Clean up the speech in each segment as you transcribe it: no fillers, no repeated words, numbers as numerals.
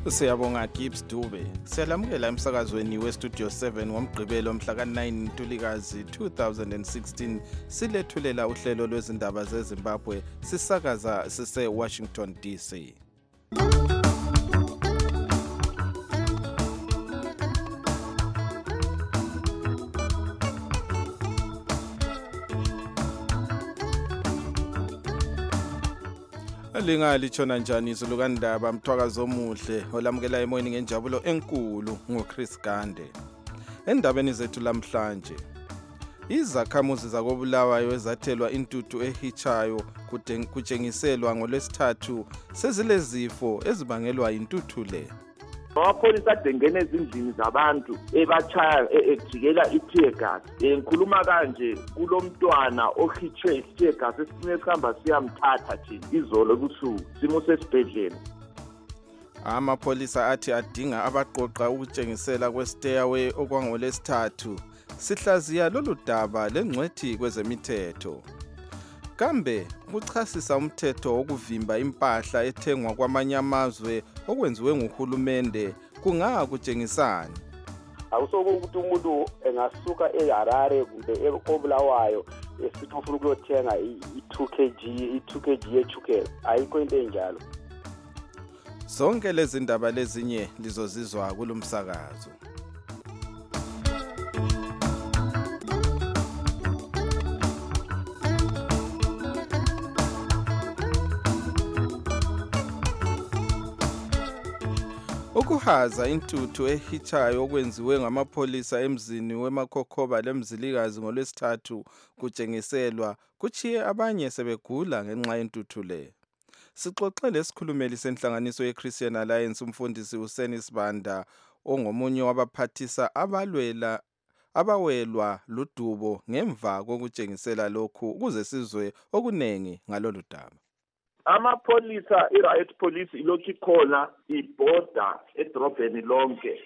Siyabonga Gibbs Dube. Siyalamukela emsakazweni weStudio 7 ngomgqibelo mhla ka-9 Ntulikazi 2016 silethulela uhlelo lwezindaba zeZimbabwe sisakaza sise-Washington DC. Lingalithona njani izulu kandaba mthwakazi omuhle olamukela emoyeni ngenjabulo enkulu ngoChris Gande. Endabeni zethu lamhlanje, izakhamuzi zakobulawayo ezathelwa intuthu ehichayo kutshengiselwa ngolwesithathu sezilezifo ezibangelwa intuthu le. Amapholisa adengene ezindlini zabantu ebachaya ejikela i-tear gas. Ngikhuluma kanje kulomntwana ohitshwe i-tear gas esinye sihamba siyamthatha nje izolo ebusuku simo sesibhedlela. Amapholisa athi adinga abaqoqa ukutshengisela kwe-stairway okwangolesithathu. Sihlaziya lolu daba lengcwethi kwezemithetho. Kambe ukuchasisa umthetho wokuvimba impahla ethengwa kwamanye amazwe okwenziwe nguhulumende kungakutshengisani? Akusokuthi umuntu engasuka eHarare kumbe eBulawayo esithi ufuna ukuyothenga i2 kg yechukela, ayikho into enjalo. Zonke lezi ndaba lezinye lizozizwa kulomsakazo. Ukuhaza intuthu ehichayo okwenziwe ngamapholisa emzini weMakhokhoba leMzilikazi ngolwesithathu kutshengiselwa kuchiye abanye sebegula ngenxa yentuthu le. Sixoxe lesikhulumeli senhlanganiso yeChristian Alliance umfundisi uSeni Sibanda ongomunye wabaphathisa abawelwa ludubo ngemva kokutshengisela lokhu ukuze sizwe okunengi ngalolu daba. Amapholisa i-riot police ilokhu ikhona ibhoda edrobheni lonke.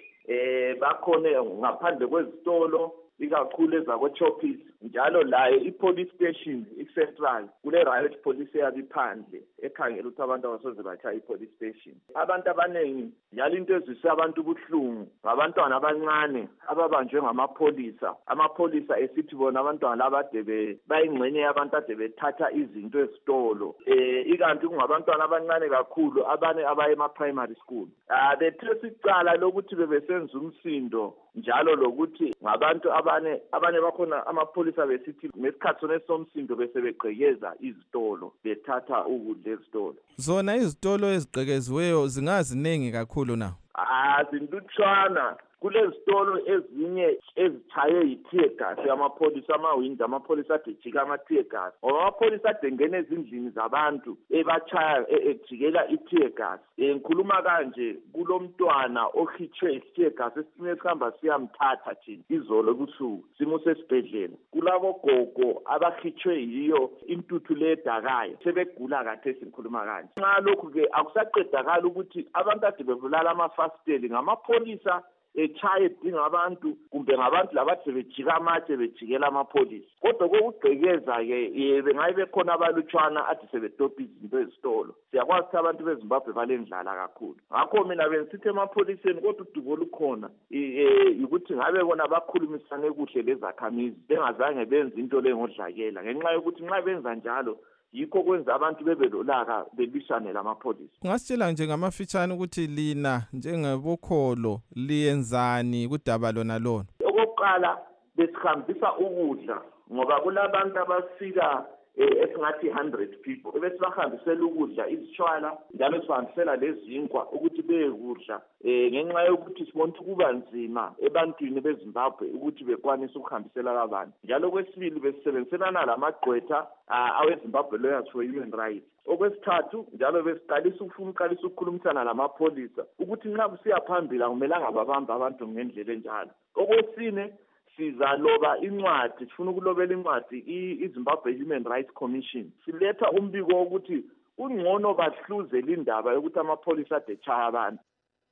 Bakhona ngaphandle kwezitolo ikakhulu ezakwe-Choppies, njalo layo i-police station i-central kule riot police eyabiphandle ekhangela ukuthi abantu abasoze bachaya i-police station. Abantu abaningi njalo into ezwisa abantu ubuhlungu ngabantwana abancane ababanjwe ngamapholisa. Amapholisa esithi bona abantwana labade bayingxenye yabantu ade bethatha izinto ezitolo. Ikanti kungabantwana abancane kakhulu abane abaye ema-primary school. Bethesa icala lokuthi bebesenza umsindo njalo lokuthi ngabantu abanye bakhona amapholisa besithi ngesikhathi sona somsindo bese begqekeza izitolo bethatha ukudla ezitolo. Zona izitolo ezigqekeziweyo zingazinengi kakhulu na? Zintutshwana. Kulezitolo ezinye ezichaye i-tear gas yamapholisa amawindi amapholisa adejika ama-tear gas. Amapholisa adengene ezindlini zabantu ebachaya ejikela i-tear gas. Ngikhuluma kanje kulomntwana ohitshwe i-tear gas esinye sihamba siyamthatha nje izolo ebusuku simo sesibhedlela. Kulabo gogo abahitshwe yiyo intuthu le edakayo sebegula kathesi ngikhuluma kanje. Nxa lokhu ke akusaqedakala ukuthi abantu ade bebulala amafasiteli ngamapholisa echaye edinga abantu kumbe ngabantu labathi bejika amatshe bejikela amapholisa. Kodwa kokugqekeza-ke bengabe bekhona abalutshwana athi sebedobha izinto ezitolo. Siyakwazi ukuthi abantu beZimbabwe balendlala kakhulu. Ngakho mina bengisithi emapholiseni kodwa udubo olukhona ukuthi ngabe bona bakhulumisane kuhle lezakhamizi bengazange benze into le ngodlakela ngenxa yokuthi nxa benza njalo yikho kwenza abantu bebelolaka belwisane lamapholisa. Ungasitshela nje ngamafitshane ukuthi lina njengebokholo liyenzani kudaba lona lona? Okokuqala besihambisa ukudla ngoba kulabantu abafika esingathi 100 people besibahambisela ukudla izishwala njalo sibahambisela lezinkwa ukuthi beyekudla ngenxa yokuthi sibona ukuthi kuba nzima ebantwini beZimbabwe ukuthi bekwanise ukuhambisela abantu. Njalo kwesibili besisebenziselana lamagqwetha aweZimbabwe Lawyers for Human Rights. Okwesithathu njalo besiqalisa ukukhulumisana lamapholisa ukuthi nxa kusiya phambili akumelanga babambe abantu ngendlela enjalo. Okwesine sizaloba incwadi, sifuna ukulobela incwadi iZimbabwe Human Rights Commission. Siletha umbiko wokuthi ungcono bahluze lindaba yokuthi amapholisa adechaya abantu.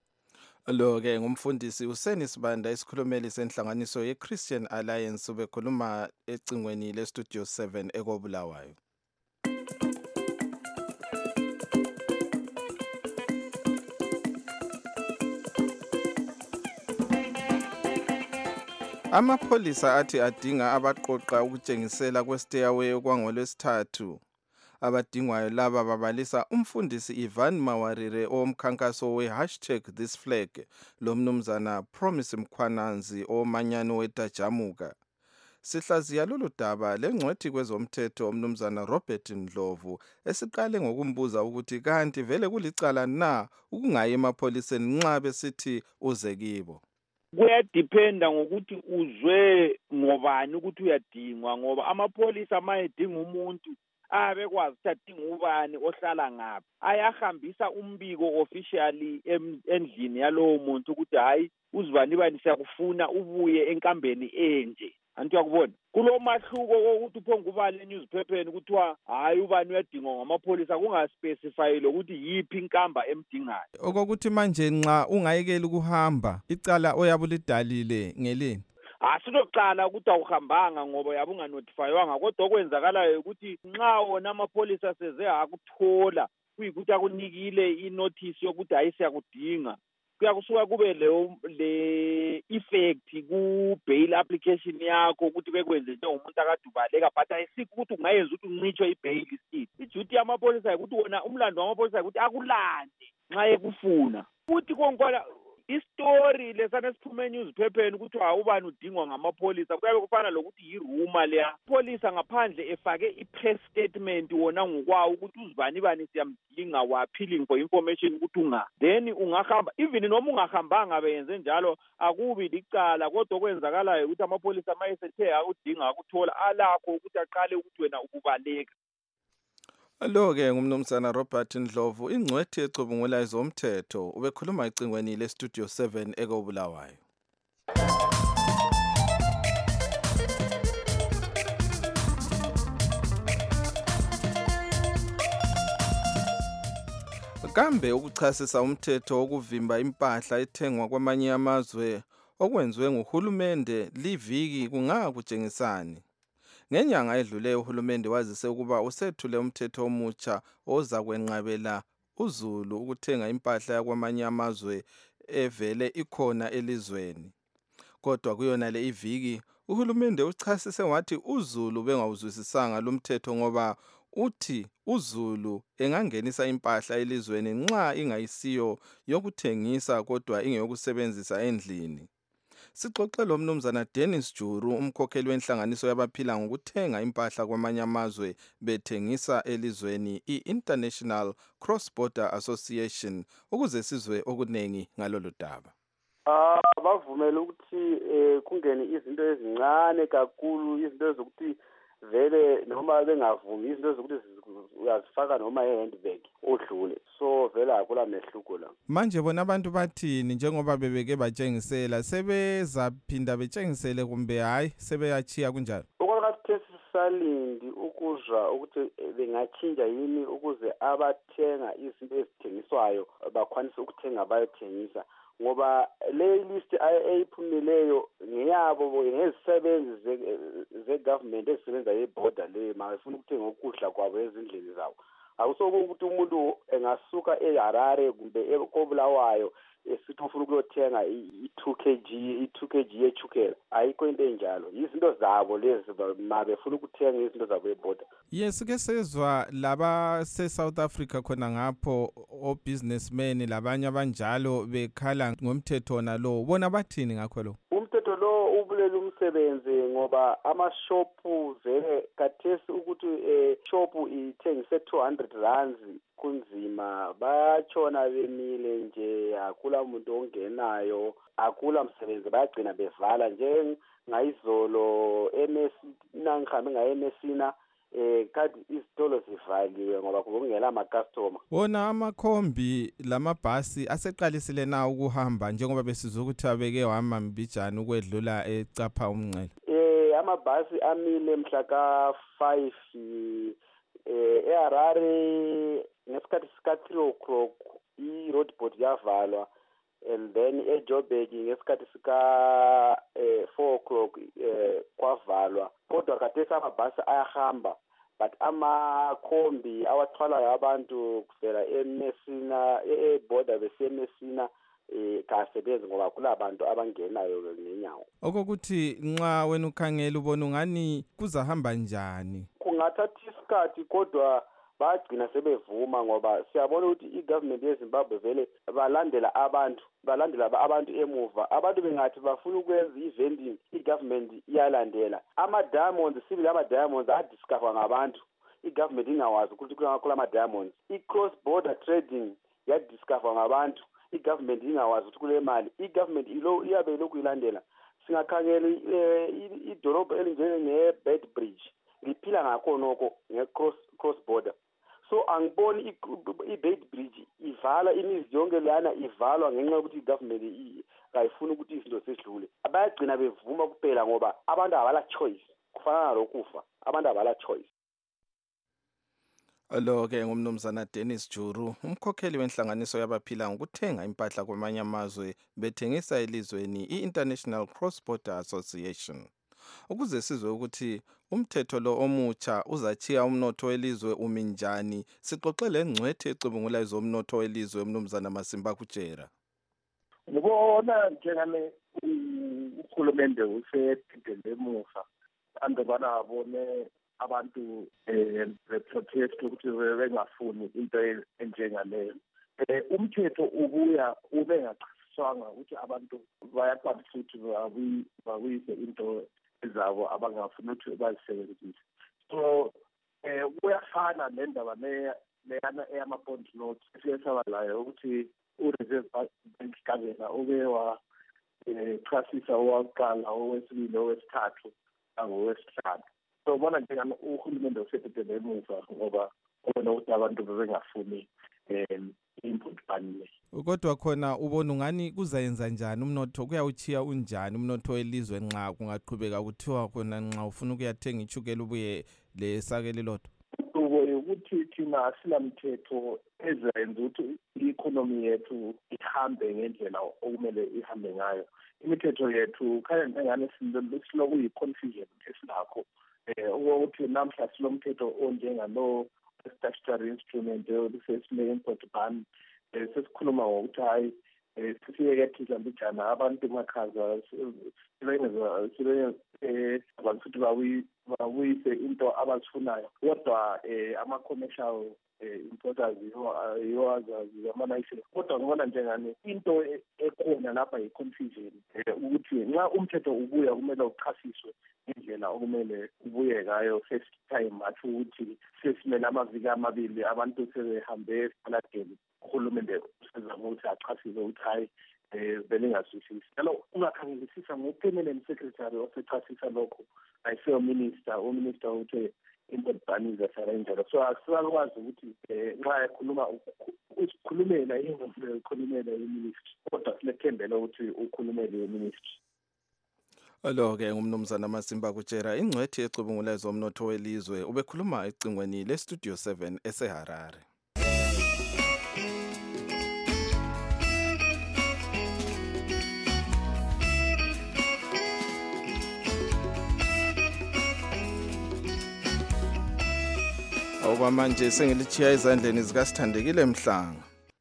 Lo-ke ngumfundisi uSeni Sibanda isikhulumeli senhlanganiso yeChristian Alliance ubekhuluma ecingweni leStudio 7 ekobulawayo. Amapholisa athi adinga abaqoqa ukutshengisela kwestayaway kwangolwesithathu. Abadingwayo laba babalisa umfundisi Ivan Mawarire omkhankaso we#ThisFlag lomnumzana Promise Mkhwananzi omanyano weTajamuka. Sihlaziya lolu daba lengcwethi kwezomthetho umnumzana Robert Ndlovu esiqale ngokumbuza ukuthi kanti vele kulicala na ukungayi emapholiseni nxa besithi uze kibo. Kuyadependa ngokuthi uzwe ngobani ukuthi uyadingwa, ngoba amapholisa mayedinga umuntu abekwazi ukuthi adinga ubani ohlala ngaphi, ayahambisa umbiko officially endlini yalowo muntu ukuthi hayi uzibani siyakufuna ubuye enkambeni enje. Antu yakubona kulo mahluko ukuthi uphonga ubale newspapern kuthiwa hayi ubani uyadingwa ngamapholisa kungaspecify lokuthi yiphi inkamba emdingayo. Okokuthi manje nxa ungayekeli ukuhamba icala oyabulidalile ngelini. Asinoqala ukuthi awuhambanga ngoba yabe unganotifywanga, kodwa okwenzakalayo ukuthi nxa wona amapholisa seze akuthola kuyikuthi akunikile inotice yokuthi hayi siyakudinga, kuyakusuka kube le effect ku bail application yakho ukuthi bekwenze njengomuntu akadubaleka, but ayisikho ukuthi ungayenza ukuthi uncitshwe ibail still. Iduty yamapholisa ukuthi wona umlando wamapholisa ukuthi akulande nxa ekufuna. Futhi konke istory lesana siphume enewspapern ukuthi awubani udingwa ngamapholisa kuyabe kufana lokuthi yiruma leya. Polisa ngaphandle efake i-press statement wona ngokwawo ukuthi uzibani siyamdinga, wa appealing for information ukuthi unga, then ungahamba. Even noma ungahambanga beyenze njalo akubi licala, kodwa okwenzakalayo ukuthi amapholisa mayesethe akudinga akuthola alakho ukuthi aqale ukuthi wena ukubaleka. Lo-ke ngumnumzana Robert Ndlovu, ingcwethi ecubungula ezomthetho, ubekhuluma ecingweni leStudio 7 eKobulawayo. Kambe ukuchasisa umthetho wokuvimba impahla ethengwa kwamanye amazwe okwenziwe nguhulumende liviki kungakutshengisani? Ngenyanga edlule uhulumende wazise ukuba usethule umthetho omutsha oza kwenqabela uZulu ukuthenga impahla yakwamanye amazwe evele ikhona elizweni. Kodwa kuyona le iviki uhulumende uchasise wathi uZulu bengawuzwisisanga lo mthetho ngoba uthi uZulu engangenisa impahla elizweni nxa ingayisiyo yokuthengisa kodwa ingeyokusebenzisa endlini. Sixoxe lo mnumzana Dennis Juru, umkhokheli wenhlanganiso yabaphila ngokuthenga impahla kwamanye amazwe bethengisa elizweni i-International Cross Border Association ukuze sizwe okunengi ngalolu daba. Bavumela ukuthi kungene izinto ezincane kakhulu, izinto zokuthi vele noma bengavumi, izinto zokuthi uyazifaka noma e-handbag odlule, so vele akula mehluko la. Manje bona abantu bathini njengoba bebeke batshengisela, sebezaphinda betshengisele kumbe hayi sebeyachiya kunjalo? Okwakhathesi sisalindi ukuzwa ukuthi bengatshintsha yini ukuze abathenga izinto ezithengiswayo bakwanise ukuthenga bayothengisa, ngoba le list eyiphumileyo ngeyabo ngezisebenzi ze-government ezisebenza ye-border le mabefuna ukuthenga ukudla kwabo ezindlini zabo. Akusoke ukuthi umuntu engasuka eHarare kumbe eKobulawayo esithi ufuna ukuyothenga i-2 kg yechukela, ayikho into enjalo. Izinto zabo lezi mabefuna ukuthenga izinto zabo e-border. Yes, ke sezwa laba se-South Africa khona ngapho o-businessmen labanye abanjalo bekhala ngomthetho nalo, bona bathini ngakho lo? Umthetho lo ubulela umsebenzi ngoba amashopu vele kathesi ukuthi shopu ithengise 200 rands kunzima, bayatshona bemile nje, akula muntu ongenayo, akula msebenzi, bayagcina bevala njengayizolo ngihambe ngaye-Messina kade izitolo zivaliwe ngoba kungela ama-customer. Wona amakhombi lamabhasi aseqalisile na ukuhamba njengoba besizwe ukuthi abeke wahamba mbijana ukwedlula ecapha umngcele? Amabhasi amile mhla ka-5 eHarare ngesikhathi sika-3 o'clock i-roadboard yavalwa, and then eJoburg ngesikhathi sika-4 o'clock kwavalwa. Kodwa kathesi amabhasi ayahamba, but amakhombi awathwalayo abantu kuvela eMessina e-border bese-Messina kasebenzi ngoba kulabantu abangenayo ngenyawo. Okokuthi nxa wena ukhangela ubona ungani kuzahamba njani? Kungathatha isikhathi kodwa bagcina sebevuma ngoba siyabona ukuthi igovernment yeZimbabwe vele balandela abantu emuva. Abantu bengathi bafuna ukwenza i-vending, igovernment iyalandela. Ama-diamonds, sibili ama-diamonds adiscover ngabantu, igovernment ingawazi ukuthi kulama-diamonds. I-cross border trading yadiscover ngabantu, igovernment ingawazi ukuthi kule mali. Igovernment iyabe ilokhu ilandela. Singakhangela idolobho elinjenge-Beitbridge liphila ngakho nokho nge-cross border. So angiboni i-Beitbridge ivala imizi yonke lana ivalwa ngenxa yokuthi igovernment kayifuni ukuthi izinto zidlule. Bayagcina bevuma kuphela ngoba abantu abala choice. Kufana nalokufa, abantu abala choice. Lo-ke ngumnumzana Dennis Juru, umkhokheli wenhlanganiso yabaphila ngokuthenga impahla kwamanye amazwe bethengisa elizweni i-International Cross Border Association. Ukuze sizwe ukuthi umthetho lo omutsha uzachiya umnotho welizwe umi njani, sixoxele ngcwethe ecubungula izomnotho welizwe umnumzana Masimba Kutshera. Ngibona njengane uhulumende usephindele emuva ande banabone abantu beprotest ukuthi bengafuni into enjengaleyo. Umthetho ubuya ubengachasiswanga ukuthi abantu bayakwanisa ukuthi babuyise into ezabo abangafuni ukuthi bazisebenzise. So kuyafana nendaba leyana eyama-bond notes esiyesaba layo ukuthi u-Reserve Bank Kabela ube wachasisa owakuqala, owesibili, owesithathu nangowesihlanu. So ubona njengani uhulumende usephindele emuva ngoba ubona ukuthi abantu bebengafuni input ban. Kodwa khona ubona ungani kuzayenza njani umnotho, kuyawuchiya unjani umnotho welizwe nxa kungaqhubeka kuthiwa khona nxa ufuna ukuyathenga ichukela ubuye lesake lilodwa? Ukuthi thina silamthetho ezenza ukuthi i-economy yethu ihambe ngendlela okumele ihambe ngayo. Imithetho yethu khaya njengani silokuyi-confusion esilakho. Ukuthi namhla silomthetho onjengalo statutory instrument sesile-import ban. Sesikhuluma ngokuthi hayi sisiyekethisa mbijana abantu emakhaza abantu bawuyise into abazifunayo. Kodwa ama-commercial importers yiwazazi ama-license. Kodwa ngibona njengani into ekhona lapha yi-confusion ukuthi nxa umthetho ubuya kumele uchasiswe indlela okumele ubuye ngayo. First time athi ukuthi sesimele amaviki amabili abantu sebehambe esitaladeni, uhulumende usezama ukuthi achasise ukuthi hayi belingazwisisi. Njalo ungakhangelisisa ngo-permanent secretary osechasisa lokho ayisiyo minister, uminister uthe import ban izasarenjalo. So asibakwazi ukuthi nxa ekhuluma usikhulumela ingombe ukhulumela iministry, kodwa silethembele ukuthi ukhulumele iministry. Lo-ke ngumnumzana Masimba Kutshera, ingcwethi ecubungula ezomnotho welizwe, ubekhuluma ecingweni le-Studio 7 eseHarare. Awuba manje sengilichiya ezandleni zikaSithandekile Mhlanga.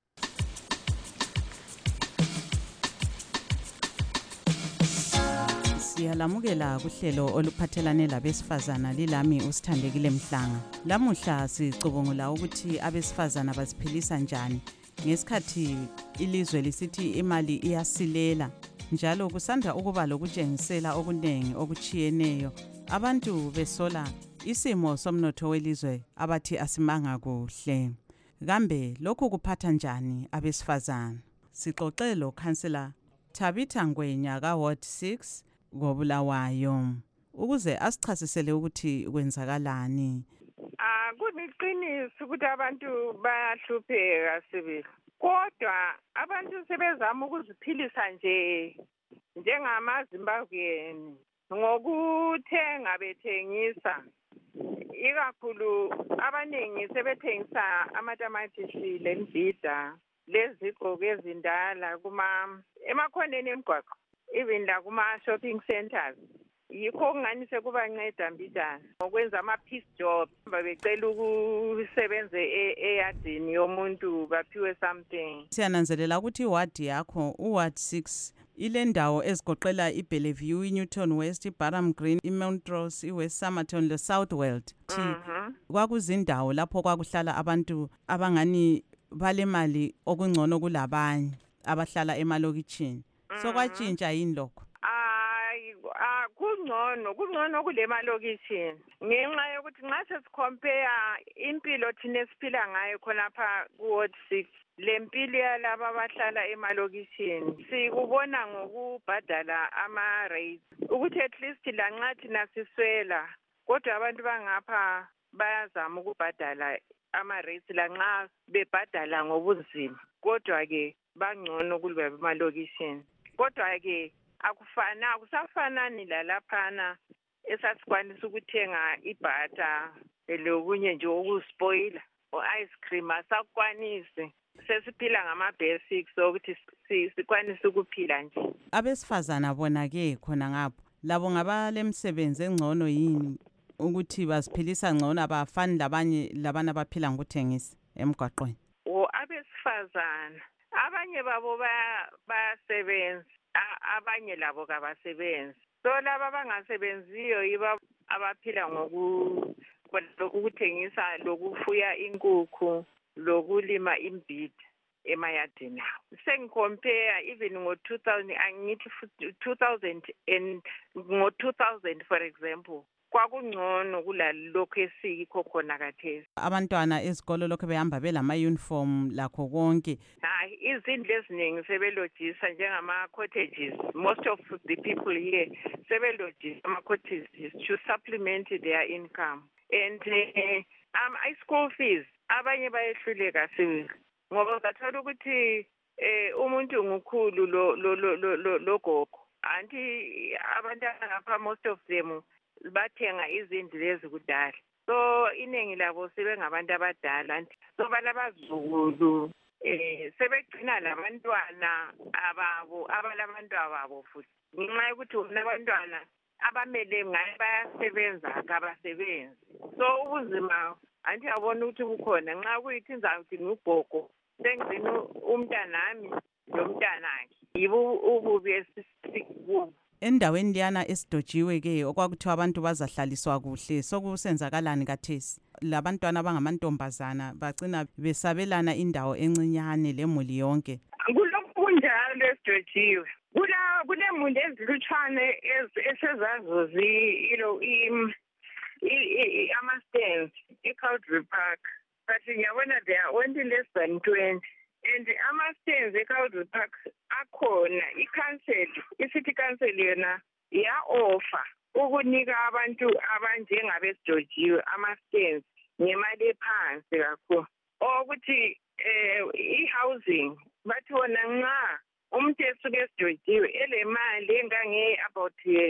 Siyalamukela kuhlelo oluphathelane labesifazana, lilami uSithandekile Mhlanga. Lamuhla sicubungula ukuthi abesifazana baziphilisa njani ngesikhathi ilizwe lisithi imali iyasilela, njalo kusanda ukuba lokutshengisela okunengi okuchiyeneyo, abantu besola isimo somnotho welizwe abathi asimanga kuhle. Kambe lokhu kuphatha njani abesifazana? Sixoxe lo Councillor Tabitha Ngwenya ka Ward 6 koBulawayo ukuze asichasisele ukuthi kwenzakalani. Kuyiqiniso ukuthi abantu bayahlupheka sibili, kodwa abantu sebezama ukuziphilisa nje njengamaZimbabwean ngokuthenga bethengisa. Ikakhulu abaningi sebethengisa amatamatisi lembhida lezigqoko ezindala emakhoneni emgwaqo, even la kuma shopping centers yikho okungani sekubanceda mbijana ngokwenza ama-peace job becela ukusebenze eyadini yomuntu baphiwe something. Siyananzelela ukuthi iwadi yakho uward 6 ile ndawo ezigoqela iBellevue, iNewton West, iBarham Green, iMontrose, iWest Somerton leSouthwell. Kwakuzindawo lapho kwakuhlala abantu abangani balemali okungcono kulabanye abahlala emalokitshini. So kwatshintsha yini lokho? Kungcono kule malokitshini ngenxa yokuthi nxa sesicompare impilo thina esiphila ngayo khonapha ku-ward 6 lempilo yalaba abahlala emalokitshini sikubona ngokubhadala ama-rates ukuthi at least lanxa thina siswela kodwa abantu bangapha bayazama ukubhadala ama-rates lanxa bebhadala ngobunzima kodwa-ke bangcono kulaba emalokitshini kodwa-ke akusafanani lalaphana esasikwanisa ukuthenga ibhata lokunye nje okuspoila o-ice cream asakwanisi sesiphila ngama-basics okuthi sikwanise ukuphila nje. Abesifazana bona-ke khona ngapho labo ngabalemsebenzi engcono yini ukuthi baziphilisa ngcono abafani labana abaphila ngokuthengisa emgwaqweni? Abesifazana abanye babo bayasebenza abanye labo kabasebenzi so laba abangasebenziyo yibo abaphila ngokuthengisa lokufuya inkukhu lokulima imbida emayadini abo. Sengicompare even ngo-2000 angithi 2000 and ngo-2000 for example kwakungcono kulalokho esikho khona kathesi. Abantwana ezikolo lokho behamba belama-uniform lakho konke. Hayi izindlu eziningi sebelojisa njengama-cottages. Most of the people here sebelojisa ama-cottages to supplement their income. And i-school fees abanye bayehluleka sibili ngoba uzathola ukuthi umuntu ngukhulu logogo anti abantu ngapha most of them bathenga izindlu lezi kudala so iningi labo sebengabantu abadala so balabazukulu sebegcina labantwana ababo abalabantu ababo futhi ngenxa yokuthi unabantwana abamele ngaye bayasebenza kabasebenzi so ubuzima anti yabona ukuthi bukhona nxa kuyithi ngizakuthi ngugogo sengigcina umntanami nomntanakhe yibo ububi esikubo. Endaweni liyana esidojiwe-ke okwakuthiwa abantu bazahlaliswa kuhle sokusenzakalani kathesi labantwana abangamantombazana bagcina besabelana indawo encinyane lemuli yonke? Kulokhu kunjalo esidojiwe kunemuli ezilutshwane esezazuzi ama-stands e-Calgary Park but ngiyabona they are only less than 20 and ama-stands e-Calgary Park akhona i-city council yona ya-offer ukunika abantu abanjengabesidojiwe ama-stands ngemali ephansi kakhulu okuthi i-housing bathi wona nxa umuntu esuke esidojiwe elemali engange-about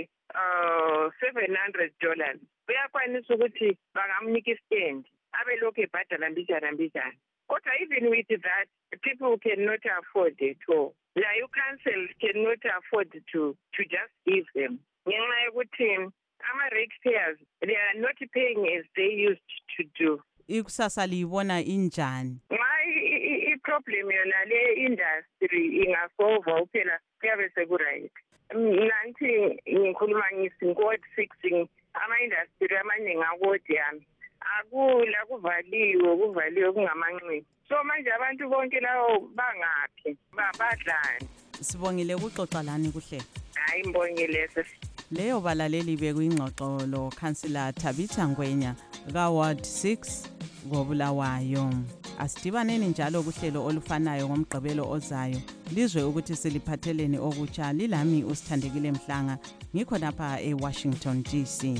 $700 uyakwanisa ukuthi bangamnika istand abelokhu ebhadala mbijana kodwa even with that people cannot afford it all. You council cannot afford to just give them ngenxa yokuthi ama-ratepayers they are not paying as they used to do. Ikusasa liyibona injani? I-problem yona le industry ingasolva uphela kuyabe sekuright. Nanti ngikhuluma ngisinkwot fixing ama-industry amaningi akodi yami akula kuvaliwe kungamanxiwa so manje abantu bonke lawo bangaphi badlani. Sibongile ukuxoxa lani kuhle. Hayi mbongile leyo balaleli bekuyingxoxo lo Councillor Tabitha Ngwenya ka-Ward 6 koBulawayo. Asidibaneni njalo kuhlelo olufanayo ngomgqibelo ozayo lizwe ukuthi siliphatheleni okutsha. Lilami uSithandekile Mhlanga ngikho lapha eWashington DC.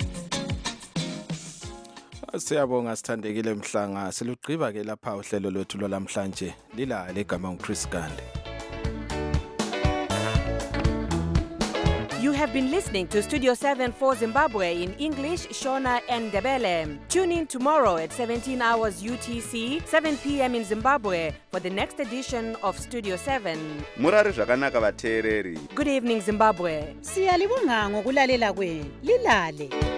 Siyabonga Sithandekile Mhlanga. Silugqiba ke lapha uhlelo lwethu lwalamhlanje lila legama uChris Gande. have been listening to Studio 7 for Zimbabwe in English, Shona and Ndebele. Tune in tomorrow at 17 hours UTC, 7 p.m. in Zimbabwe for the next edition of Studio 7. Murari zvakanaka vateereri. Good evening, Zimbabwe. Siyalibonga ngokulalela kwenu. Lilale.